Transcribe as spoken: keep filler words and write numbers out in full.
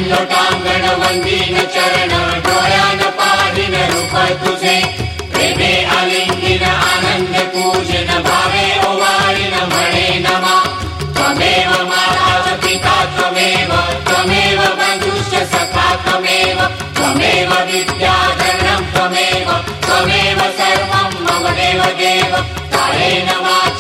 लोटांगण वंदीन चरण डोळ्यान पाहिन रूप तुझे प्रेमे आलिंगन आनंद पूजन भावे ओवाळीन म्हणे नमा त्वमेव माता पिता त्वमेव त्वमेव बंधुश्च सखा त्वमेव त्वमेव विद्याधरणं त्वमेव त्वमेव सर्वं मम देव देव कायेन वाचा